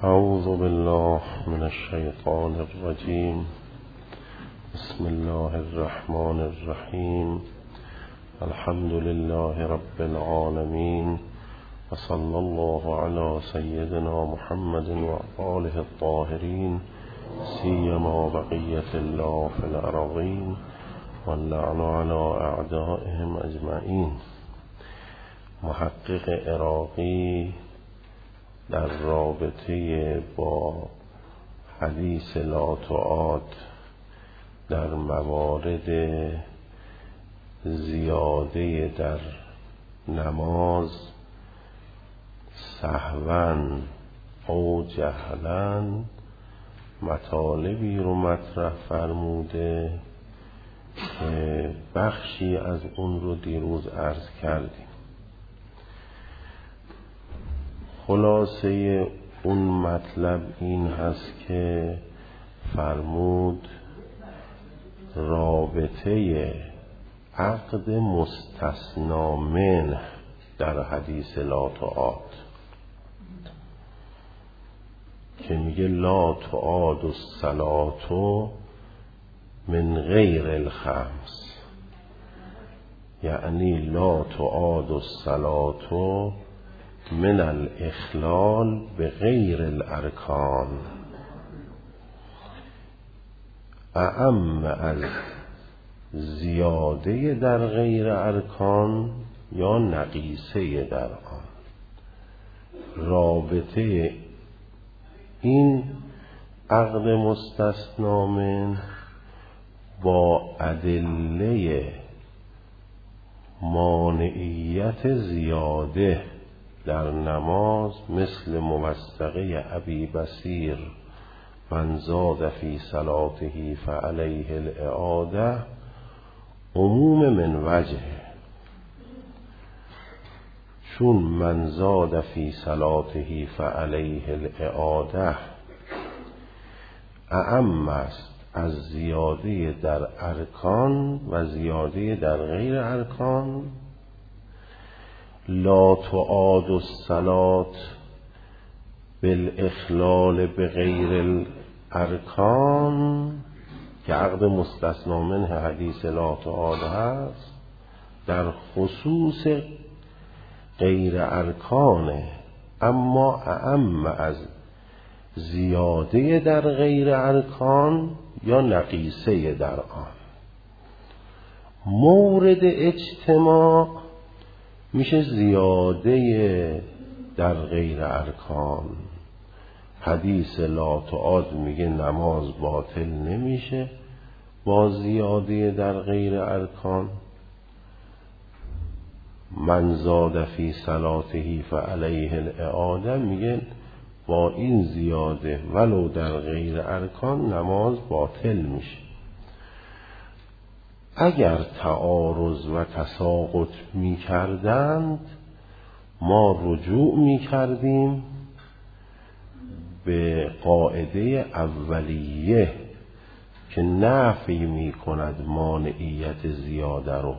اعوذ بالله من الشیطان الرجیم. بسم الله الرحمن الرحیم. الحمد لله رب العالمین و صلی الله علی سیدنا محمد و آله الطاهرین سیما بقیة الله فی الارضین واللعن علی اعدائهم اجمعین. محقق عراقی در رابطه با حدیث لا تعاد در موارد زیاده در نماز سهوا او جهلا مطالبی رو مطرح فرموده که بخشی از اون رو دیروز عرض کردیم. خلاصه اون مطلب این هست که فرمود رابطه عقد مستثنا منه در حدیث لا تعاد که میگه لا تعاد الصلاة من غیر الخمس، یعنی لا تعاد الصلاة من الاخلال بغیر الارکان، اعم از زیاده در غیر ارکان یا نقیصه در آن. رابطه این عقد مستثنا من با ادله مانعیت زیاده در نماز مثل موثقه ابی بصیر من زاد فی صلاته فعلیه الاعاده عموم من وجه، چون من زاد فی صلاته فعلیه الاعاده اعم است از زیاده در ارکان و زیاده در غیر ارکان. لا تعاد الصلاة بالاخلال بغیر الارکان که عقد مستثنا منه حدیث لا تعاد هست، در خصوص غیر ارکانه، اما اعم از زیاده در غیر ارکان یا نقیصه در آن. مورد اجتماع میشه زیاده در غیر ارکان. حدیث لا تعاد میگه نماز باطل نمیشه با زیاده در غیر ارکان. من زاد فی صلاته فعلیه الاعاده میگه با این زیاده ولو در غیر ارکان نماز باطل میشه. اگر تعارض و تساقط می کردند ما رجوع می کردیم به قاعده اولیه که نفی می کند مانعیت زیاده رو،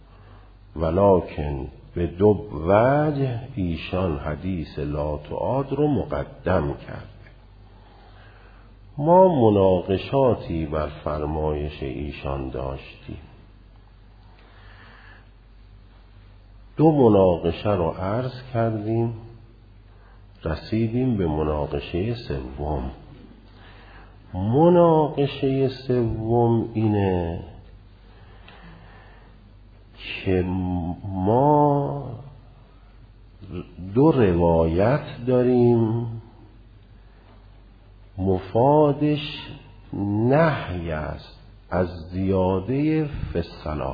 ولکن به دو وجه ایشان حدیث لا تعاد رو مقدم کرد. ما مناقشاتی بر فرمایش ایشان داشتیم. دو مناقشه رو عرض کردیم، رسیدیم به مناقشه سوم. مناقشه سوم اینه که ما دو روایت داریم مفادش نهی است از زیاده فی الصلاة.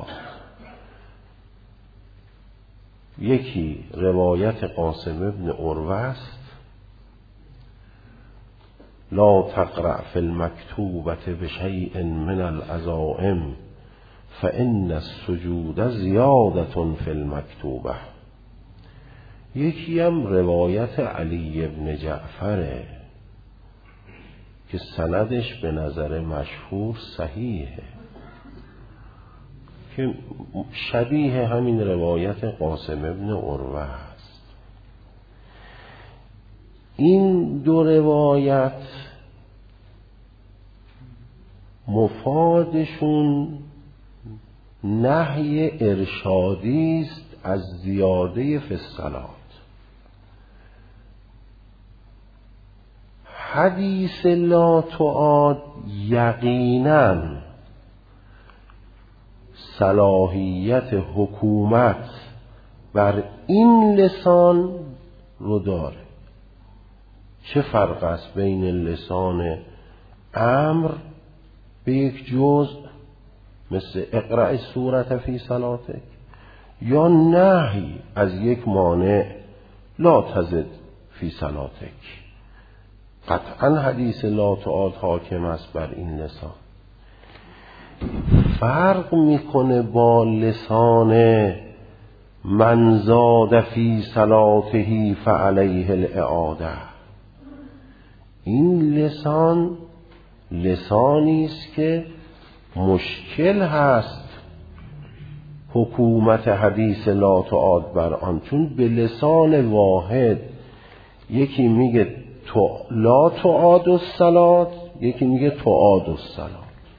یکی روایت قاسم ابن عروه است لا تقرأ فی المکتوبة بشیء من العزائم فإن السجود زیادة فی المکتوبة. یکی هم روایت علی ابن جعفره که سندش به نظر مشهور صحیحه که شبیه همین روایت قاسم ابن عروه است این دو روایت مفادشون نهی ارشادی است از زیاده فی الصلات. حدیث لا تعاد یقیناً صلاحیت حکومت بر این لسان رو داره. چه فرق است بین لسان امر به یک جزء مثل اقرأ سورة فی صلاتک یا نهی از یک مانع لا تزد فی صلاتک؟ قطعا حدیث لا تعاد حاکم است بر این لسان. فرق میکنه با لسان من زاد فی صلاته فعلیه الاعاده. این لسان لسانی است که مشکل هست حکومت حدیث لا تعاد بر آن، چون به لسان واحد یکی میگه لا تعاد الصلات، یکی میگه تعاد الصلات.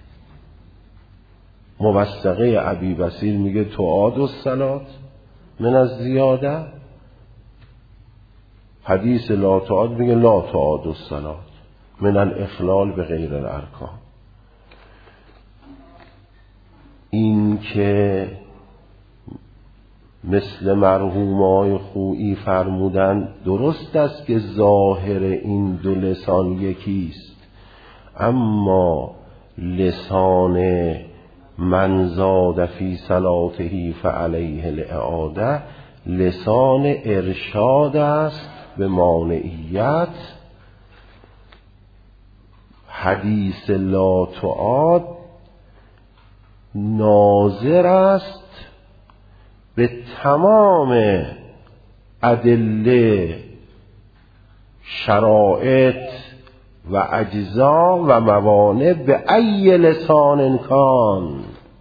موثقه ابی بصیر میگه تعاد الصلات من از زیاده، حدیث لا تعاد میگه لا تعاد الصلات من الاخلال به غیر الارکان. این که مثل مرحومای خویی فرمودن درست است که ظاهر این دو لسان یکیست، اما لسان من زاد فی صلاته فعلیه الاعاده لسان ارشاد است به مانعیت. حدیث لا تعاد ناظر است به تمام ادله، شرائط و اجزا و موانع به ای لسان کان.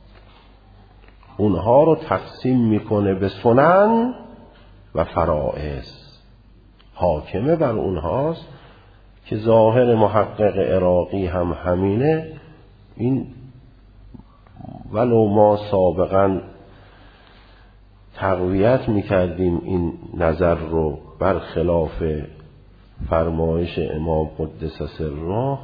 اونها رو تقسیم میکنه به سنن و فرائض، حاکمه بر اونهاست که ظاهر محقق عراقی هم همینه. این ولو ما سابقا تقویت میکردیم این نظر رو برخلاف فرمایش امام قدس سره،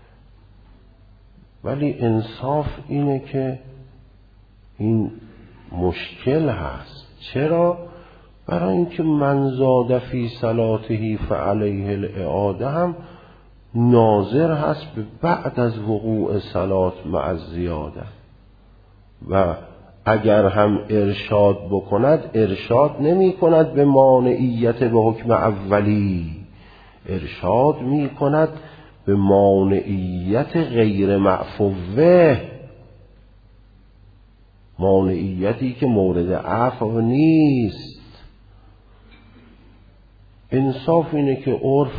ولی انصاف اینه که این مشکل هست. چرا؟ برای اینکه من زاد فی صلاته فعلیه الاعاده هم ناظر هست به بعد از وقوع صلات مع زیاده، و اگر هم ارشاد بکند ارشاد نمی کند به مانعیت به حکم اولی، ارشاد می کند به مانعیت غیر معفوه، مانعیتی که مورد عفو نیست. انصاف اینه که عرف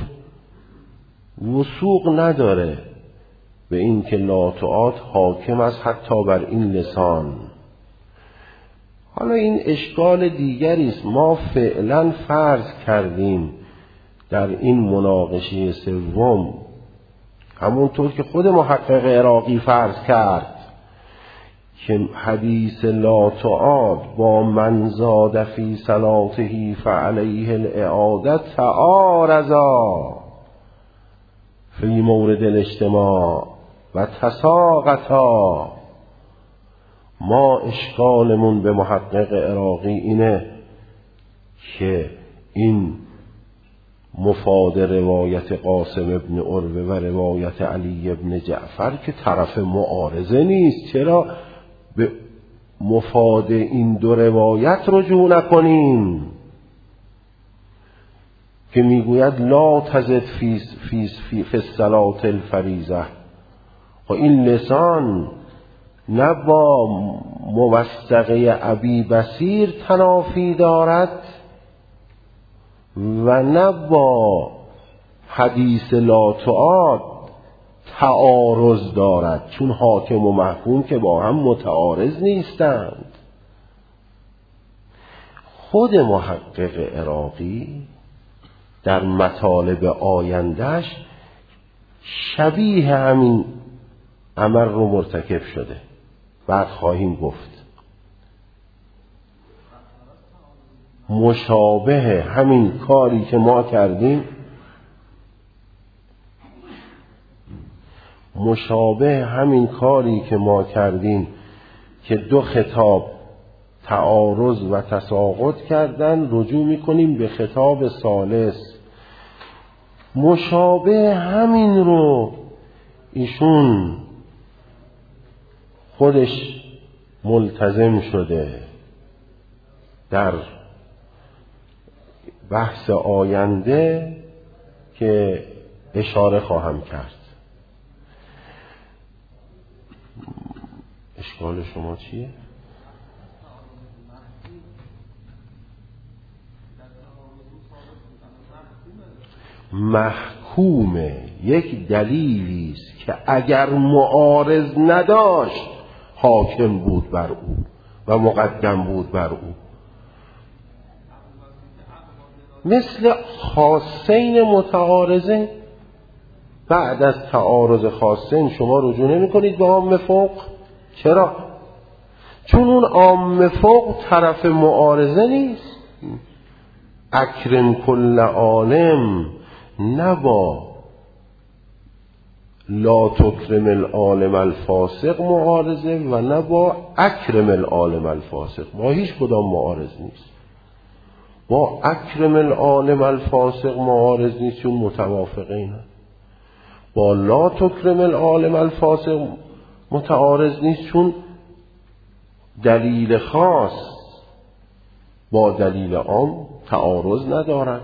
وثوق نداره به این که لا تعاد حاکم است حتی بر این لسان. حالا این اشکال دیگری است. ما فعلا فرض کردیم در این مناقشه سوم همونطور که خود محقق عراقی فرض کرد که حدیث لا تعاد با من زاد فی صلاته فعلیه الاعاده تعارضا فی مورد الاجتماع و تساقطا. ما اشکالمون به محقق عراقی اینه که این مفاد روایت قاسم ابن عروه و روایت علی ابن جعفر که طرف معارضه نیست، چرا به مفاد این دو روایت رجوع نکنیم که میگوید لا تزد فی الصلاة الفریضه؟ و این لسان نه با موثقه ابی بصیر تنافی دارد و نه با حدیث لا تعاد تعارض دارد، چون حاکم و محکوم که با هم متعارض نیستند. خود محقق عراقی در مطالب آیندهش شبیه همین عمل رو مرتکب شده. بعد خواهیم گفت مشابه همین کاری که ما کردیم، مشابه همین کاری که ما کردیم که دو خطاب تعارض و تساقط کردن، رجوع میکنیم به خطاب ثالث. مشابه همین رو ایشون خودش ملتزم شده در بحث آینده که اشاره خواهم کرد. اشکال شما چیه؟ محکوم یک دلیلی است که اگر معارض نداشت حاکم بود بر او و مقدم بود بر او. مثل خاصین متعارضه، بعد از تعارض خاصین شما رجوع نمی کنید به عام فوق. چرا؟ چون اون عام فوق طرف معارضه نیست. اکرم کل عالم نبا لا تکرم العالم الفاسق معارضه و نبا اکرم العالم الفاسق، با هیچ کدام معارض نیست. با اکرم العالم الفاسق معارض نیست چون متوافقین، با لا تکرم العالم الفاسق متعارض نیست چون دلیل خاص با دلیل عام تعارض ندارد،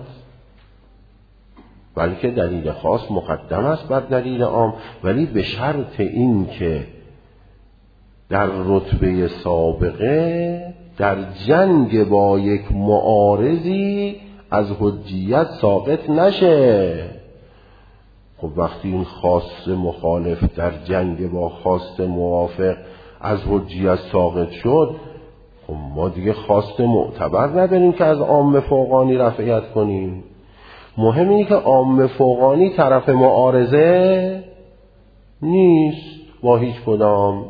بلکه دلیل خاص مقدم است بر دلیل عام، ولی به شرط این که در رتبه سابقه در جنگ با یک معارضی از حجیت ساقط نشه. خب وقتی این خاص مخالف در جنگ با خاص موافق از حجیت ساقط شد، خب ما دیگه خاص معتبر نداریم که از عام فوقانی رفعیت کنیم. مهم اینه که عام فوقانی طرف معارضه نیست با هیچ کدام،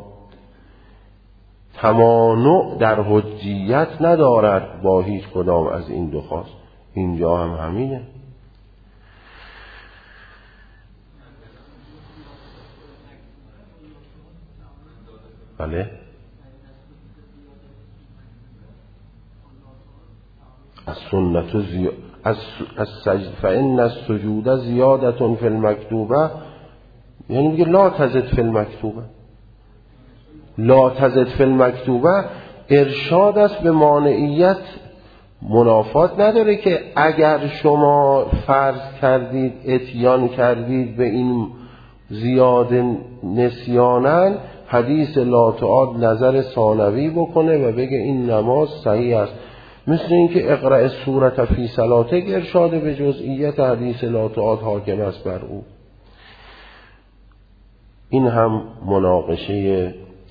تمانع در حجیت ندارد با هیچ کدام از این دو خاص. اینجا هم همینه. بله، از سنت از سجد فإن السجود زیادة فی المکتوبه، یعنی میگه لا تزد فی المکتوبه. لا تزد فی المکتوبه ارشاد است به مانعیت، منافات نداره که اگر شما فرض کردید اتیان کردید به این زیاده نسیانن، حدیث لا تعاد نظر ثانوی بکنه و بگه این نماز صحیح است. مثل اینکه اقرأ سورة فی صلاتک ارشاد به جزئیت حدیث لا تعاد حاکم است بر او. این هم مناقشه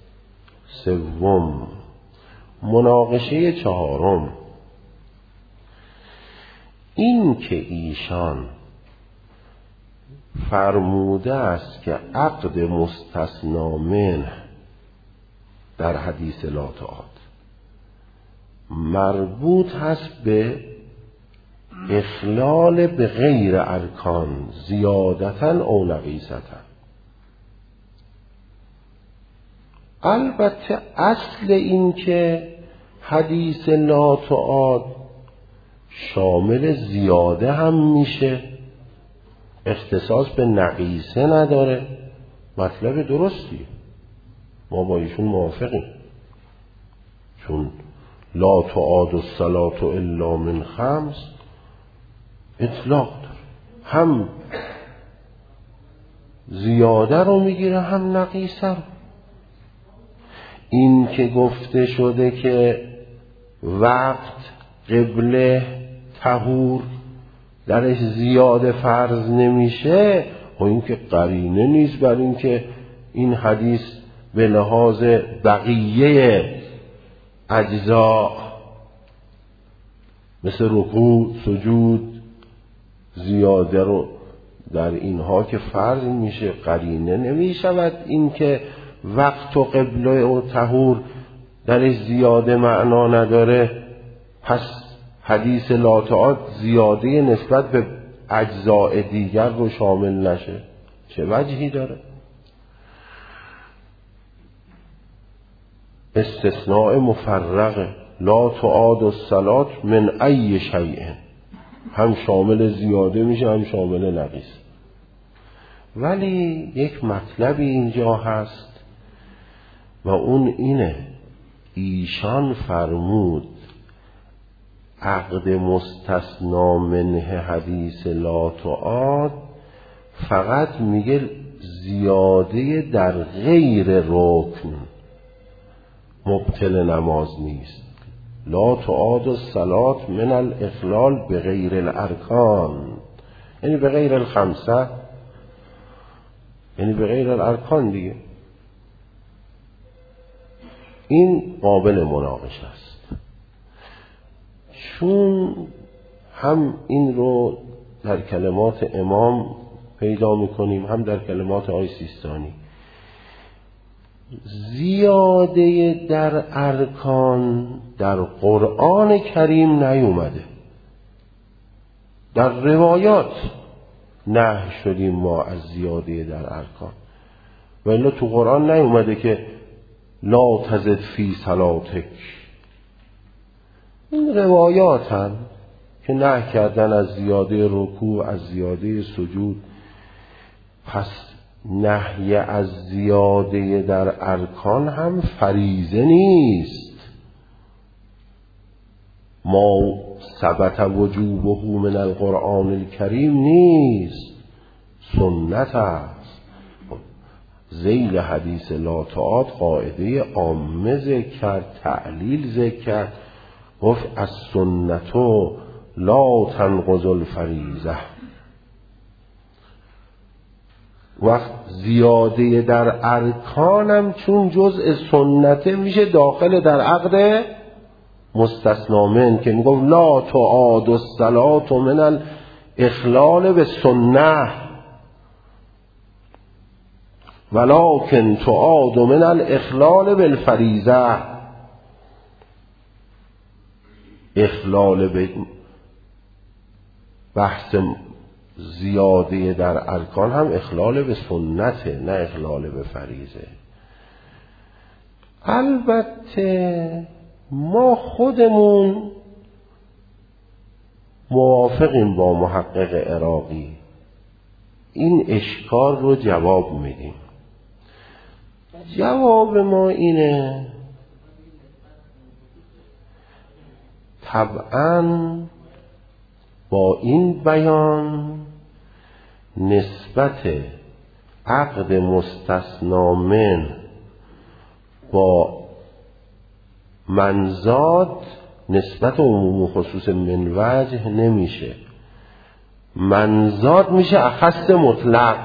سوم. مناقشه چهارم، این که ایشان فرموده است که عقد مستثنا منه در حدیث لا تعاد مربوط هست به اخلال به غیر ارکان زیادتن او نقیصتن. البته اصل این که حدیث لا تعاد شامل زیاده هم میشه، اختصاص به نقیصه نداره، مطلب درستی، ما با ایشون موافقیم، چون لا تعاد الصلاة الا من خمس اطلاق داره، هم زیاده رو میگیره هم نقیصه رو. این که گفته شده که وقت قبله طهور درش زیاده فرض نمیشه، و این که قرینه نیست بر این که این حدیث به لحاظ بقیه اجزا مثل رکوع، سجود، زیاده رو در اینها که فرض میشه قرینه نمیشود این که وقت و قبله و طهور درش زیاده معنا نداره، پس حدیث لا تعاد زیاده نسبت به اجزاء دیگر رو شامل نشه. چه وجهی داره؟ استثناء مفرقه، لا تعاد الصلاة من ای شیء، هم شامل زیاده میشه هم شامل نقیص. ولی یک مطلبی اینجا هست و اون اینه، ایشان فرمود عقد مستثنا منه حدیث لا تعاد فقط میگه زیاده در غیر رکن مبطل نماز نیست. لا تعاد الصلاة من الاخلال به غیر الارکان، یعنی به غیر الخمسه، یعنی به غیر الارکان دیگه. این قابل مناقشه است، چون هم این رو در کلمات امام پیدا میکنیم هم در کلمات آقای سیستانی. زیاده در ارکان در قرآن کریم نیومده، در روایات نهی شدیم ما از زیاده در ارکان، ولی تو قرآن نیومده که لا تزد فی صلاتک. این روایات هم که نهی کردن از زیاده رکوع، از زیاده سجود. پس نهی از زیاده در ارکان هم فریضه نیست، ما ثبت وجوبه من القرآن الکریم نیست، سنت است. ذیل حدیث لا تعاد قاعده عامه ذکر کرد، تعلیل ذکر کرد، گفت از سنتو لا تنقض الفریضه. وقت زیاده در ارکانم چون جزء سنته میشه داخل در عقد مستثنا من که میگم لا تعاد الصلاة من الاخلال به سنه ولکن تعاد من الاخلال بالفریضه. اخلال به بحث زیاده در ارکان هم اخلال به سنته، نه اخلال به فریضه. البته ما خودمون موافقیم با محقق عراقی، این اشکال رو جواب میدیم. جواب ما اینه طبعاً با این بیان نسبت عقد مستثنا من با منزاد نسبت عموم و خصوص من وجه نمیشه، منزاد میشه اخص مطلق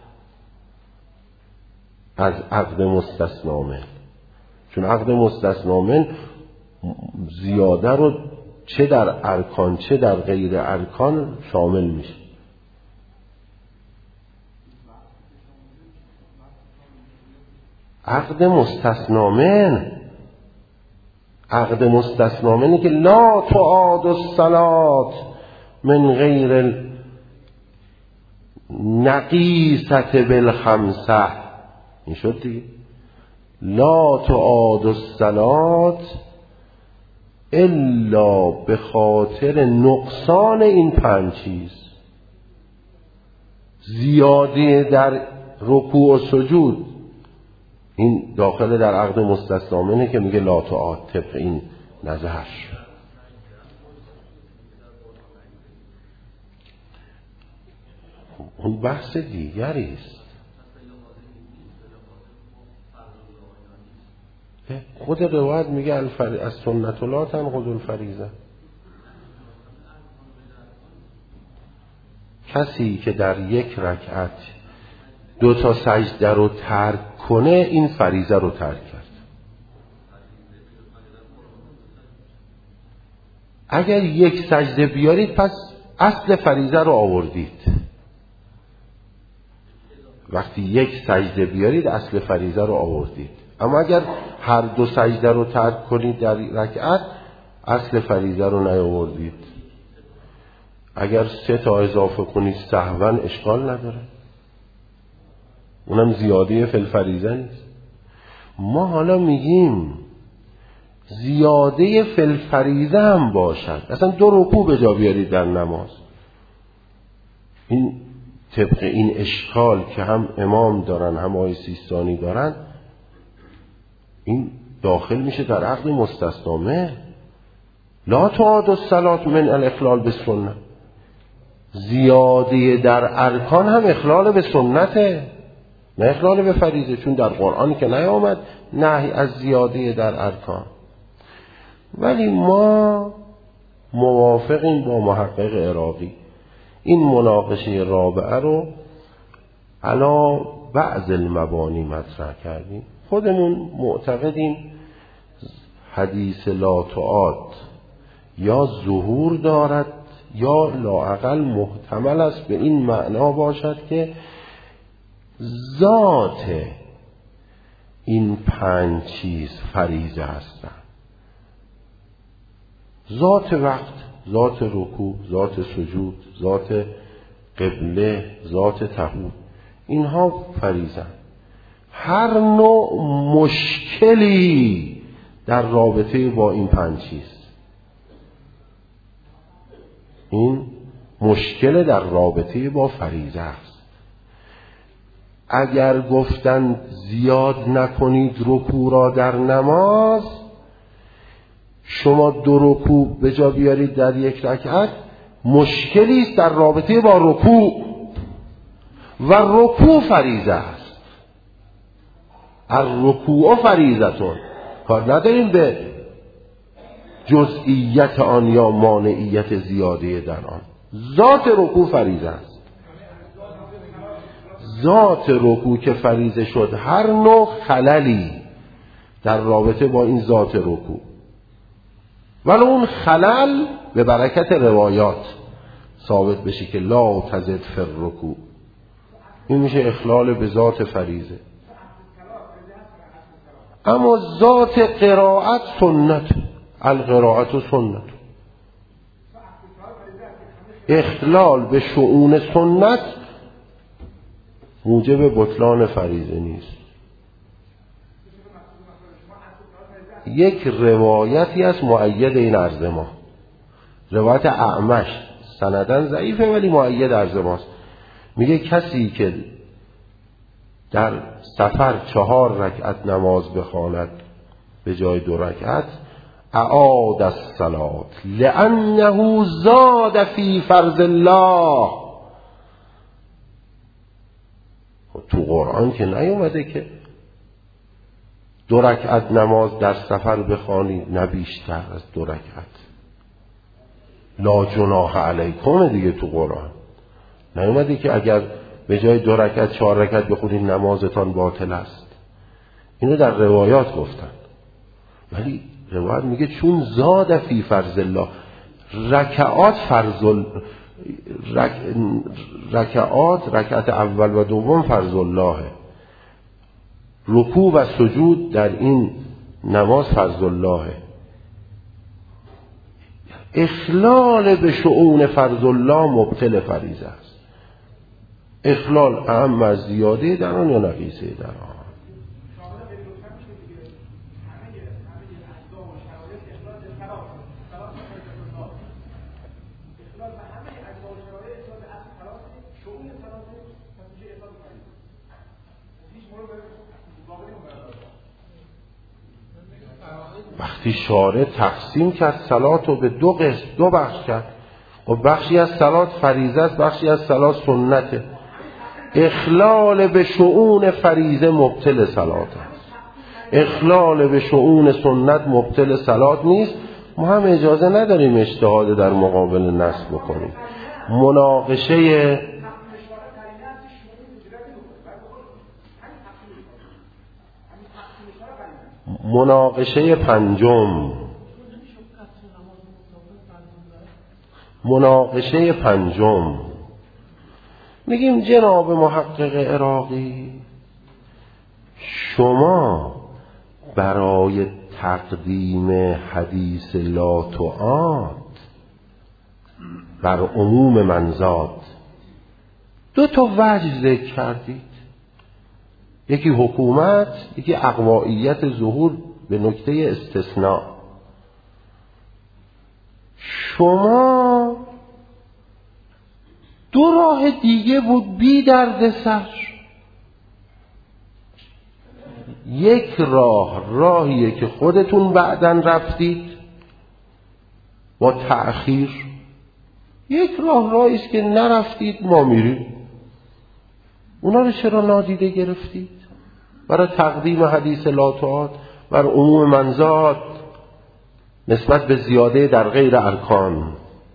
از عقد مستثنا من، چون عقد مستثنا من زیاده رو چه در ارکان چه در غیر ارکان شامل میشه. عقد مستثنا من، عقد مستثنا منی که لا تعاد الصلاة من غیر نقیصت بالخمسه، این شد دیگه. لا تعاد الصلاة الا به خاطر نقصان این 5 چیز، زیاده در رکوع و سجود، این داخل در عقد مستثنا منه که میگه لا تعاد طبق این نظرش. اون بحث دیگری است. خود روایت میگه از سنت لا تنقض الفریضه. کسی که در یک رکعت 2 سجده رو ترک کنه این فریضه رو ترک کرد. اگر 1 سجده بیارید پس اصل فریضه رو آوردید. وقتی یک سجده بیارید اصل فریضه رو آوردید. اما اگر هر دو سجده رو ترک کنید در رکعت اصل فریضه رو نیاوردید. اگر 3 تا اضافه کنید سهوا اشکال نداره، اونم زیاده فی الفریضه نیست. ما حالا میگیم زیاده فی الفریضه هم باشد، اصلا 2 رکوع به جا بیارید در نماز، این طبق این اشکال که هم امام دارن هم آقای سیستانی دارن، این داخل میشه در عقد مستثنامه. لا تعاد الصلاة من الاخلال به سنت. زیاده در ارکان هم اخلال به سنته، نه اخلال به فریضه، چون در قرآن که نیامد نهی از زیاده در ارکان. ولی ما موافقیم با محقق عراقی، این مناقشه رابعه رو علا بعض المبانی مطرح کردیم. خودمون معتقدیم حدیث لا تعاد یا ظهور دارد یا لااقل محتمل است به این معنا باشد که ذات این 5 چیز فریضه هستند. ذات وقت، ذات رکوع، ذات سجود، ذات قبله، ذات طهور، اینها فریضه. هر نوع مشکلی در رابطه با این 5 چیز، این مشکل در رابطه با فریضه است. اگر گفتند زیاد نکنید رکوع را در نماز، شما 2 رکوع به جا بیارید در یک رکعت، مشکلی است در رابطه با رکوع و رکوع فریضه است. الرکوع فریضتون، کار نداریم به جزئیت آن یا مانعیت زیاده در آن. ذات رکوع فریضه است. ذات رکوع که فریضه شد، هر نوع خللی در رابطه با این ذات رکوع، ولی اون خلل به برکت روایات ثابت بشه که لا تزد فی الرکوع، این میشه اخلال به ذات فریضه. اما ذات قرائت سنت، القرائت سنت، اخلال به شؤون سنت موجب بطلان فریضه نیست. یک روایتی از مؤید این عرض ما، روایت اعمش، سندن ضعیفه ولی مؤید عرض ماست. میگه کسی که در سفر 4 رکعت نماز بخواند به جای 2 رکعت، اعاد الصلاة لانه زاد فی فرض الله. تو قرآن که نیومده که 2 رکعت نماز در سفر بخوانی نه بیشتر از 2 رکعت. لا جناح علیکم دیگه تو قرآن نیومده که اگر به جای 2 رکعت 4 رکعت بخونید نمازتان باطل است. اینو در روایات گفتن، ولی روایت میگه چون زاد فی فرض الله، رکعات رکعت اول و دوم فرض الله، رکوع و سجود در این نماز فرض الله. اخلال به شؤون فرض الله مبطل فریضه است. اخلال اهم از زیاده در آن یا نقیصه در آن. وقتی شارع تقسیم کرد صلات رو به 2 قسم، 2 بخش کرد، و بخشی از صلات فریضه است، بخشی از صلات سنته. اخلال به شؤون فریضه مبطل صلات است، اخلال به شؤون سنت مبطل صلات نیست. ما هم اجازه نداریم اجتهاد در مقابل نص بکنیم. مناقشه 5، مناقشه پنجم. میگیم جناب محقق عراقی، شما برای تقدیم حدیث لا تعاد بر عموم منزاد 2 وجه ذکر کردید، یکی حکومت، یکی اقوائیت ظهور به نکته استثناء. شما 2 راه دیگه بود بی درد سر. یک راهیه که خودتون بعدن رفتید با تأخیر، یک راهی است که نرفتید ما میریم. اونا رو چرا نادیده گرفتید؟ برای تقدیم حدیث لا تعاد بر عموم منزاد نسبت به زیاده در غیر ارکان.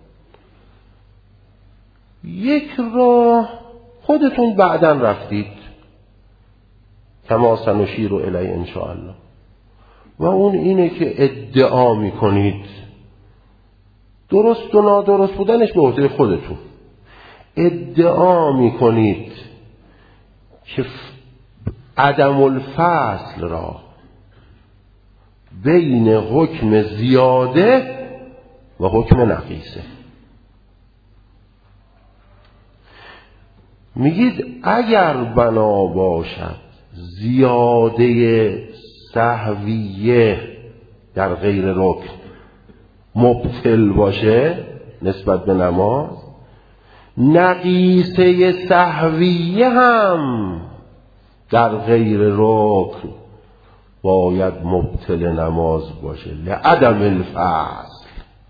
یک راه خودتون بعداً رفتید کما سنشیر الیه ان شاء الله، و اون اینه که ادعا میکنید، درست و نادرست بودنش به عهده خودتون، ادعا میکنید که عدم الفصل را بین حکم زیاده و حکم نقیصه. میگید اگر بنا باشد زیاده سهویه در غیر رکن مبطل باشه نسبت به نماز، نقیصه سهویه هم در غیر رکن باید مبطل نماز باشه لعدم الفصل.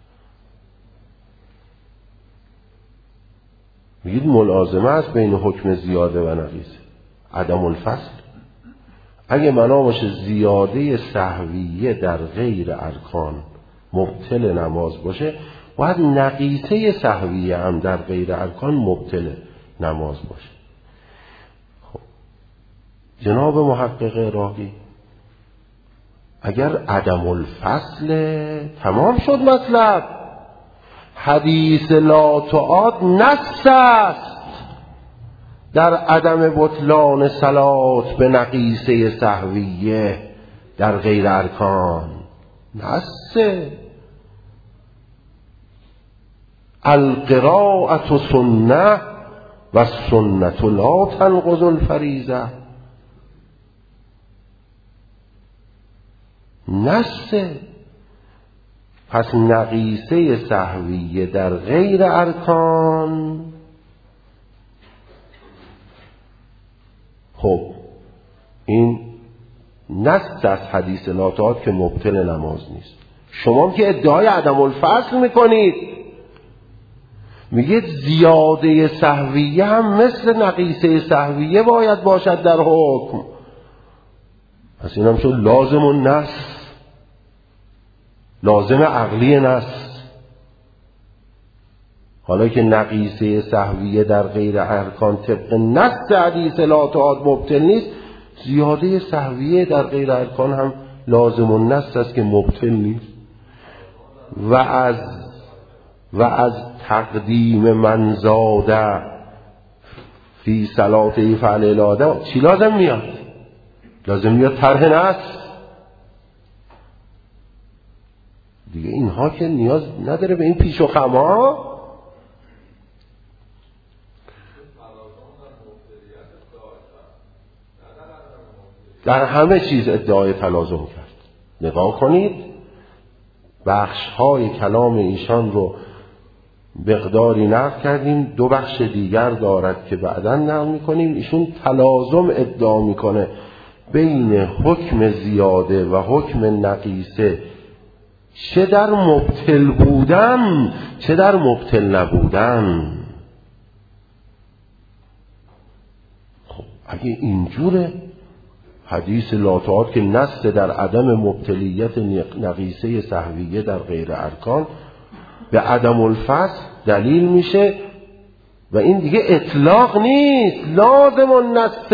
میگید ملازمه است بین حکم زیاده و نقیصه، عدم الفصل. اگه بنا باشه زیاده سهویه در غیر ارکان مبطل نماز باشه، باید نقیصه سهویه هم در غیر ارکان مبطل نماز باشه. خب جناب محقق عراقی، اگر عدم الفصل تمام شد مطلب، حدیث لا تعاد نص است در عدم بطلان صلات به نقیصه سهویه در غیر ارکان. نص القراءة سنه و السنة لا تنقض الفریضه. نص. پس نقیصه سهویه در غیر ارکان، خب این نص از حدیث لا تعاد که مبطل نماز نیست. شما که ادعای عدم الفصل میکنید، میگید زیاده سهویه هم مثل نقیصه سهویه باید باشد در حکم، پس این هم شد لازم النص، لازم عقلی نص. حالا که نقیصه سهویه در غیر ارکان طبق نص حدیث لا تعاد مبطل نیست، زیاده سهویه در غیر ارکان هم لازم النص است که مبطل نیست. و از تقدیم من زاده فی صلاته فعل الاده چی لازم میاد؟ لازم میاد طرح نص دیگه. اینها که نیاز نداره به این پیش و خما. در همه چیز ادعای تلازم کرد. نگاه کنید بخش‌های کلام ایشان رو مقداری نقل کردیم، 2 بخش دیگر دارد که بعداً نقل می‌کنیم. ایشون تلازم ادعا می‌کنه بین حکم زیاده و حکم نقیصه، چه در مبطل بودن چه در مبطل نبودن. خب اگه اینجوره، حدیث لا تعاد که نص در عدم مبطلیت نقیصه سهویه در غیر ارکان به عدم الفصل دلیل میشه، و این دیگه اطلاق نیست، لازم النص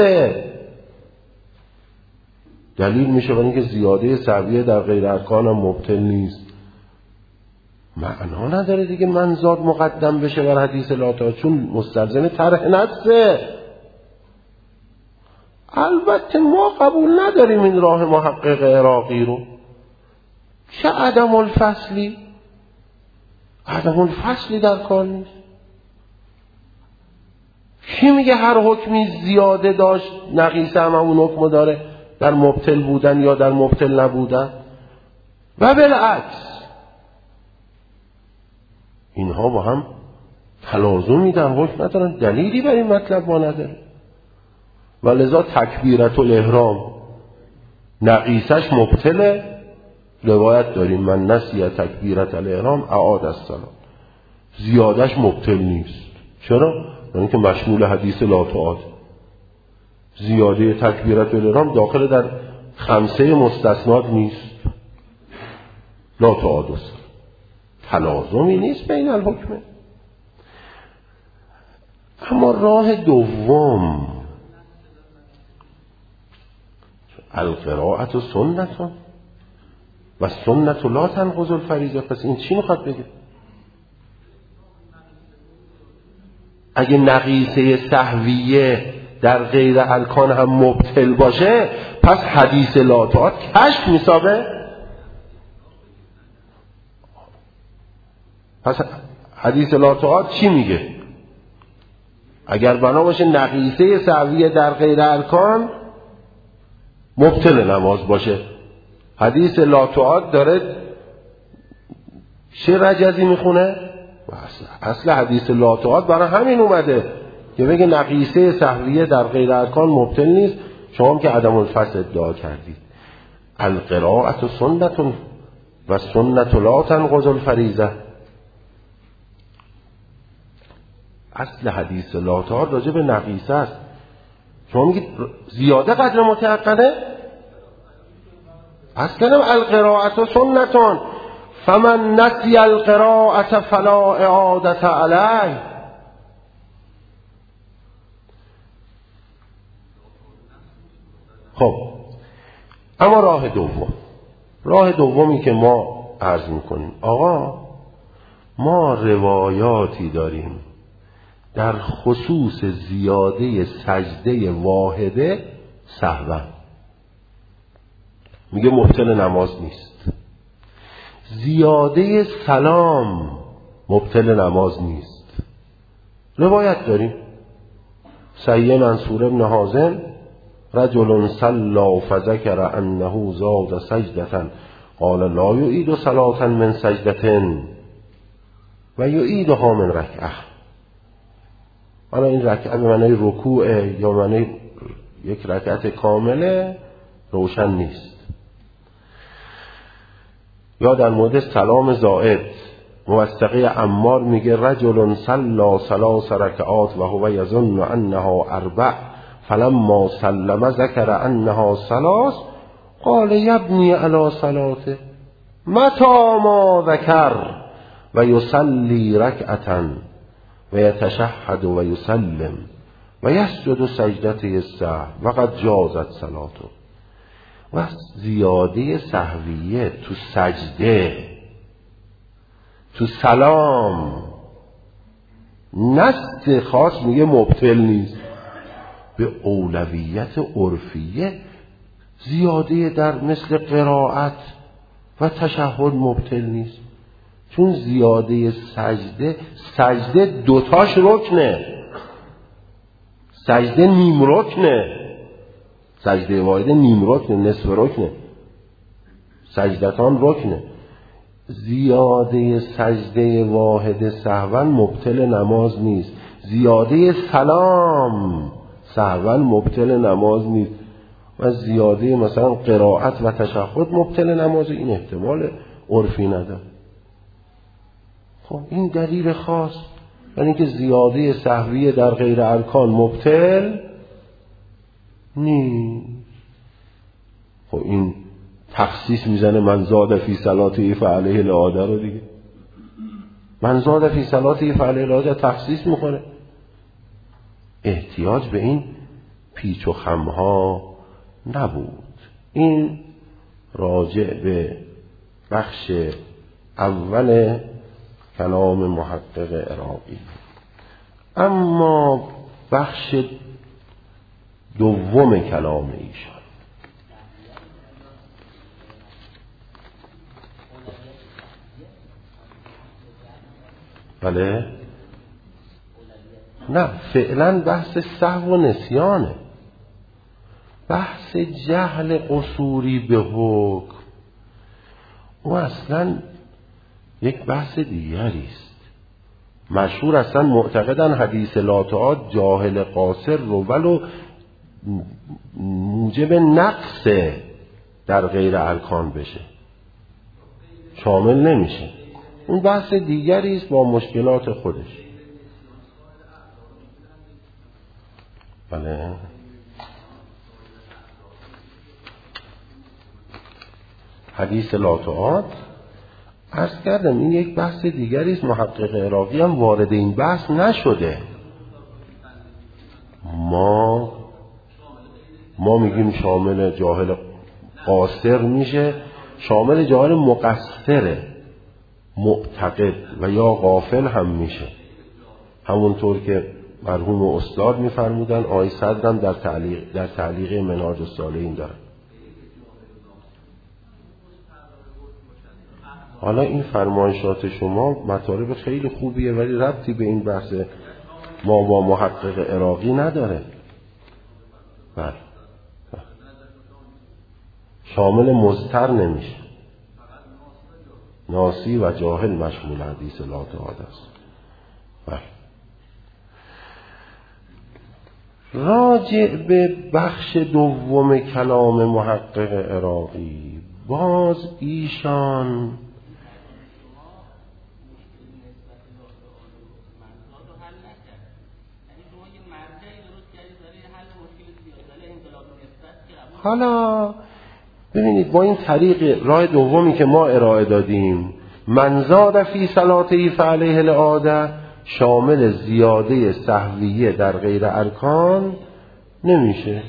دلیل میشه، و اینکه زیاده سهویه در غیر ارکان هم مبطل نیست. معنا نداره دیگه منزاد مقدم بشه بر حدیث لا تعاد، چون مستلزم طرح نصه. البته ما قبول نداریم این راه محقق عراقی رو. چه عدم الفصلی؟ عدم الفصلی در کار نیست. کی میگه هر حکمی زیاده داشت نقیصه هم اون حکم داره در مبطل بودن یا در مبطل نبودن؟ و بالعکس اینها با هم تلازمی در حکم ندارن، دلیلی بر این مطلب ما نداره. و لذا تکبیرت الاحرام نقیصش مبطله، روایت داریم من نسی تکبیرت الاحرام اعاد الصلاة، زیادش مبطل نیست. چرا؟ یعنی که مشمول حدیث لا تعاد. زیاده تکبیرت الاحرام داخل در خمسه مستثنات نیست. لا تعاد است، تلازمی نیست بین الحکمه. اما راه دوم القراءة سنت و سنت لا تنقض الفریضه. پس این چی میخواد بگه؟ اگه نقیصه سهویه در غیر ارکان هم مبطل باشه، پس حدیث لا تعاد کشف میسابه. پس حدیث لا تعاد چی میگه؟ اگر بنا باشه نقیصه سهویه در غیر ارکان مبطل نماز باشه، حدیث لا تعاد داره چه رجزی میخونه؟ اصل حدیث لا تعاد برای همین اومده که بگه نقیصه سهویه در غیر ارکان مبطل نیست. شما هم که عدم الفصل ادعا کردید. القراءة سنت و سنت لا تنقض الفریضه. اصل حدیث لا تعاد راجع به نقیصه است. شما میگید زیاده قدر متيقنه؟ اصلا القراءة سنت فمن نسی القراءة فلا اعادة علیه. خب اما راه دومی که ما عرض میکنیم، آقا ما روایاتی داریم در خصوص زیاده سجده واحده سهوا، میگه مبطل نماز نیست. زیاده سلام مبطل نماز نیست. روایت داریم صحیح منصور ابن حازم رجل صلى فذكر انه زاد سجدة قال لا يعيد صلاة من سجدة و يعيدها من ركعة. حالا این رکعه به معنی رکوع یا معنی یک رکعت کامله روشن نیست. یا در مورد سلام زائد موثقه عمار میگه رجل صلى 3 رکعات و هو یظن انها 4 فلما سلم ذكر انها 3 قال یبنی علی صلاته متى ما ذكر و یصلی رکعة و یتشهد و یسلم و یسجد سجدته السهو و قد جازت صلاته. و زیاده سهویه تو سجده، تو سلام، نست خاص میگه مبطل نیست. به اولویت عرفیه زیاده در مثل قرائت و تشهد مبطل نیست، چون زیاده سجده دوتاش رکنه، سجده نیم رکنه، سجده واحده نیم رکنه، نصف رکنه، سجدتان رکنه. زیاده سجده واحده سهوا مبطل نماز نیست. زیاده سلام سهوا مبطل نماز نیست. و زیاده مثلا قرائت و تشهد مبطل نماز، این احتمال عرفی نداره. خب این دلیل خاص، یعنی که زیاده سهوی در غیر ارکان مبطل نیست. خب این تخصیص میزنه من زاد فی صلاته فعلیه الاعاده رو دیگه. من زاد فی صلاته فعلیه الاعاده تخصیص میکنه. احتیاج به این پیچ و خمها نبود. این راجع به بخش اول کلام محقق عراقی. اما بخش دوم کلام ایشان، بله نه فعلا بحث سهو و نسیانه، بحث جهل قصوری به حکم او اصلا یک بحث دیگری است. مشهور اصلا معتقدن حدیث لا تعاد جاهل قاصر رو ولو موجب نقص در غیر ارکان بشه شامل نمیشه. اون بحث دیگری است با مشکلات خودش. بله حدیث لا تعاد عرض کردم این یک بحث دیگری است. محقق عراقی هم وارد این بحث نشده. ما میگیم شامل جاهل قاصر میشه، شامل جاهل مقصره معتقد و یا غافل هم میشه، همونطور که مرحوم استاد میفرمودن. آقای صدرم در تعلیق منهاج الصالحین دارن. حالا این فرمایشات شما مطالب خیلی خوبیه ولی ربطی به این بحث ما با محقق عراقی نداره. بله شامل مضطر نمیشه، ناسی و جاهل مشمول حدیث لا تعاد است. بله راجع به بخش دوم کلام محقق عراقی، باز ایشان حالا ببینید با این طریق راه دومی که ما ارائه دادیم، من زاد فی صلاته فعلیه العاده، شامل زیاده سهویه در غیر ارکان نمیشه.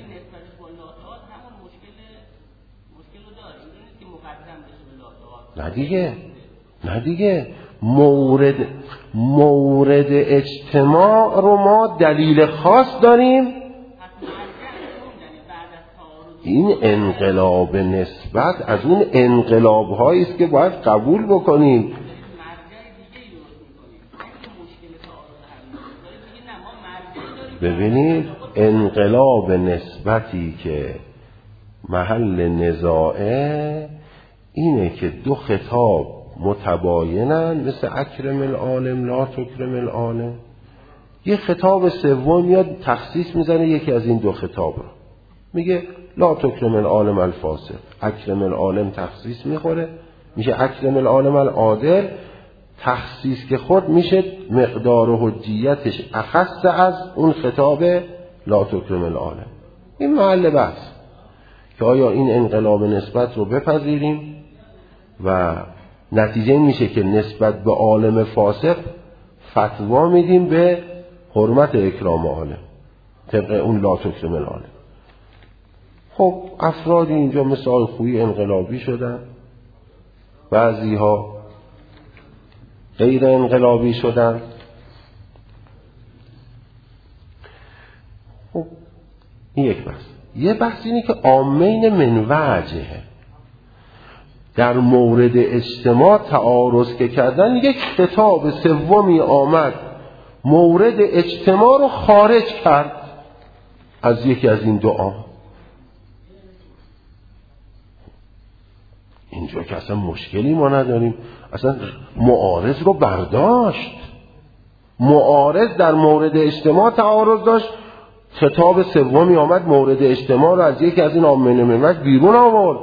نه دیگه مورد اجتماع رو ما دلیل خاص داریم. این انقلاب نسبت از اون انقلاب هایی است که باید قبول بکنیم. ببینید انقلاب نسبتی که محل نزاعه اینه که دو خطاب متباینن، مثل اکرم العالم لا تکرم العالم. یه خطاب سوم میاد تخصیص میزنه یکی از این دو خطاب رو، میگه لا تکرم العالم الفاسق. اکرم العالم تخصیص میخوره میشه اکرم العالم العادل. تخصیص که خود میشه مقدار و حجیتش اخص از اون خطاب لا تکرم العالم. این محل بحث که آیا این انقلاب نسبت رو بپذیریم و نتیجه میشه که نسبت به عالم فاسق فتوا میدیم به حرمت اکرام عالم طبق اون لا تکرم العالم. خب افرادی اینجا مثل آقای خویی انقلابی شدن، بعضی ها غیر انقلابی شدن. خب این یک بحث. یه بحث اینه که عامین من وجهه در مورد اجتماع تعارض که کردن، یک خطاب سومی آمد مورد اجتماع رو خارج کرد از یکی از این دعا. اینجا که اصلا مشکلی ما نداریم، اصلا معارض رو برداشت. معارض در مورد اجتماع تعارض داشت، خطاب سومی آمد مورد اجتماع رو از یکی از این عامین من وجه بیرون آورد.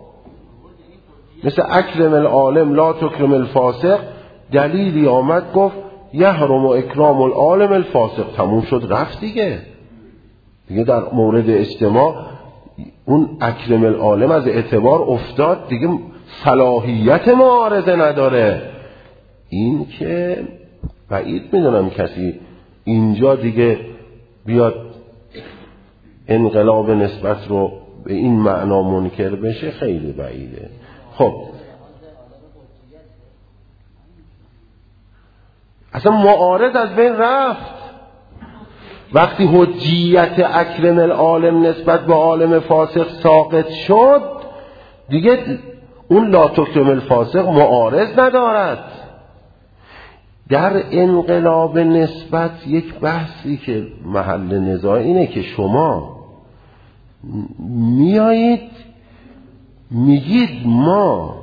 مثل اکرم العالم لا تکرم الفاسق، دلیلی آمد گفت یحرم اکرام العالم الفاسق. تموم شد رفت دیگه در مورد اجتماع اون اکرم العالم از اعتبار افتاد دیگه، صلاحیت معارضه نداره. این که بعید میدونم کسی اینجا دیگه بیاد انقلاب نسبت رو به این معنا منکر بشه، خیلی بعیده. خب اصلا معارض از بین رفت. وقتی حجیت اکرم العالم نسبت به عالم فاسق ساقط شد، دیگه اون لا تکرم الفاسق معارض ندارد. در انقلاب نسبت یک بحثی که محل نزاع اینه که شما میایید میگید ما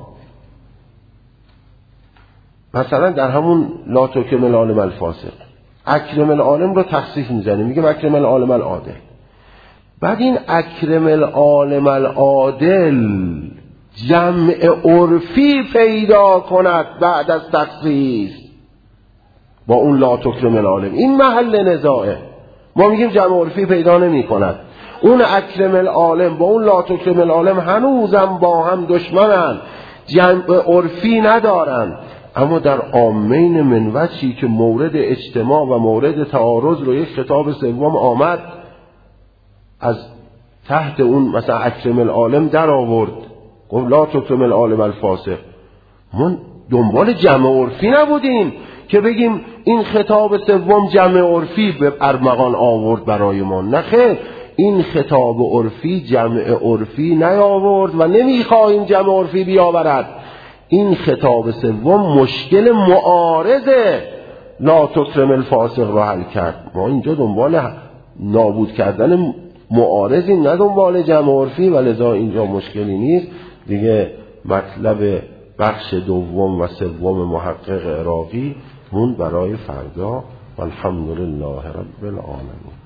مثلا در همون لا تکرم العالم الفاسق اکرم العالم رو تخصیص میزنیم، میگیم اکرم العالم العادل. بعد این اکرم العالم العادل جمع عرفی پیدا کند بعد از تخصیص با اون لا تکرم العالم، این محل نزاعه. ما میگیم جمع عرفی پیدا نمی کند. اون اکرم العالم با اون لا تکرم العالم هنوزم با هم دشمنن، جمع عرفی ندارن. اما در عامین من وجهی که مورد اجتماع و مورد تعارض رو یک خطاب سوم آمد از تحت اون مثلا اکرم العالم در آورد، گفت لا تکرم العالم الفاسق. ما دنبال جمع عرفی نبودیم که بگیم این خطاب سوم جمع عرفی به ارمغان آورد برای ما. نه خیر، این خطاب عرفی جمع عرفی نیاورد و نمیخواهیم جمع عرفی بیاورد. این خطاب سوم مشکل معارض لا تکرم الفاسق را حل کرد. ما اینجا دنبال نابود کردن معارضیم، نه دنبال جمع عرفی، و لذا اینجا مشکلی نیست دیگه. مطلب بخش دوم و سوم محقق عراقی مون برای فردا. والحمدلله رب العالمین.